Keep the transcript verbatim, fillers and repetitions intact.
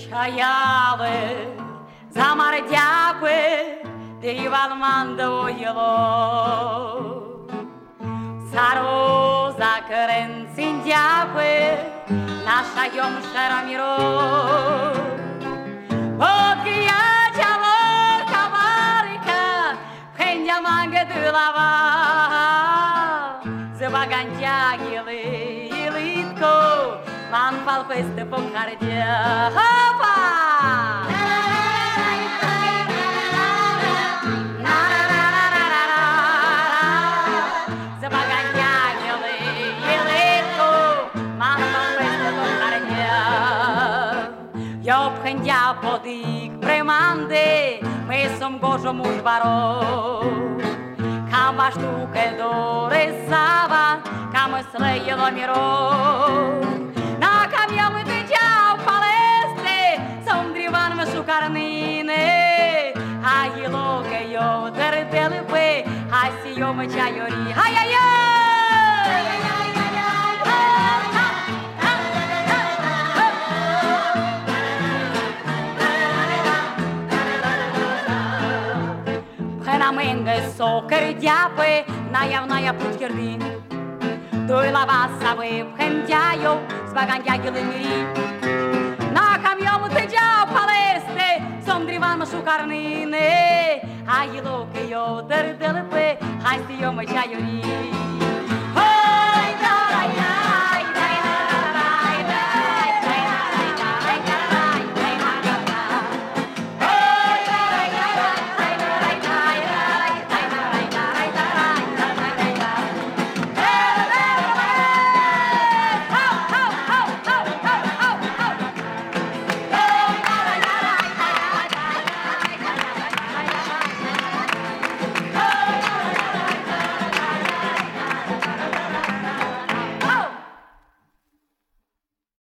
Чаявы, замардяпы, дивалмандуйло. Сару закрен синдяпы, наша йом шарамиро. Окиячало каварика, пхенья манга дулава. Забагантягилы илитко, ман палпесте покардя. Хопа! Eu prendea podic premande, me som gojo muž baro. Kam baš tu ke dore sava, kam slejelo miro. Na kam eu me degeau paleste, som drivan me sucarnine. Hai lo ke eu derdele pe, hai si eu me chaiori. Hai ai ai! Менге сокер дяпи, наявная путькерди. Той лава сави пхендяю, збагандягили мирі. На кам'йому тидяв палести, сом дріван шукарнини. А їлоки йо дерделепи, хай сійо мечайорі.